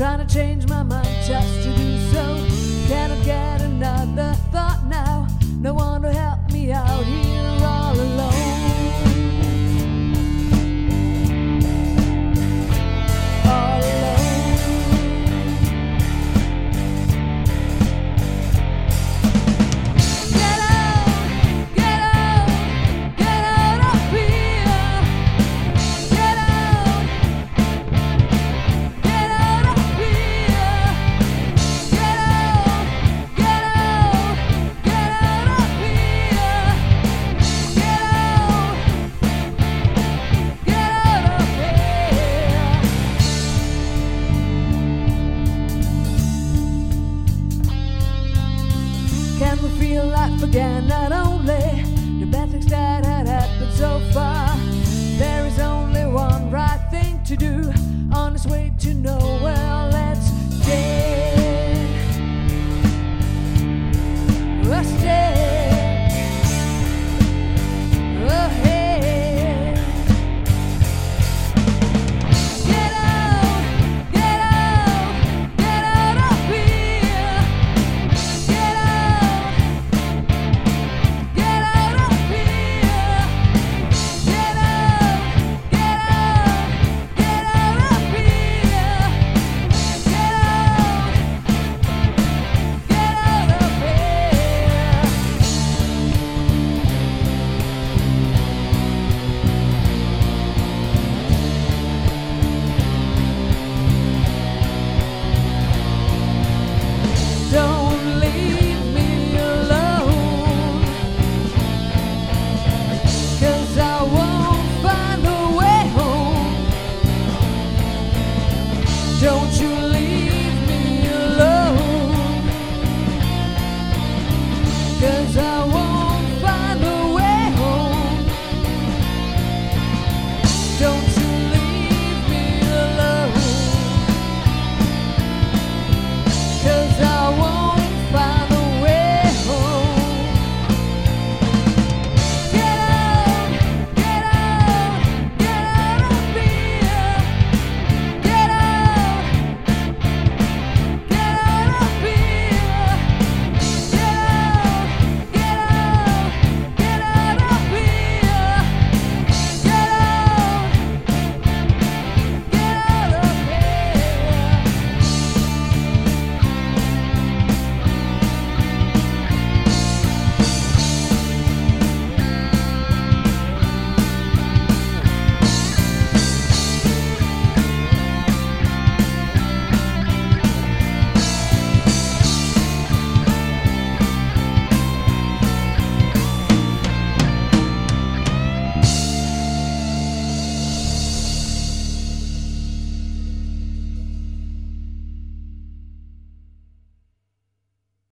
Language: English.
trying to change my mind just to do so. Cannot get another thought now. No one to help me out here all alone. All alone. Get out, get out, get out of here. Get out, get out of here. Get out, get out, get out of here. Get out, get out of here. Can we feel life again? Not only the bad things that had happened so far. There is only one right thing to do on its way to nowhere.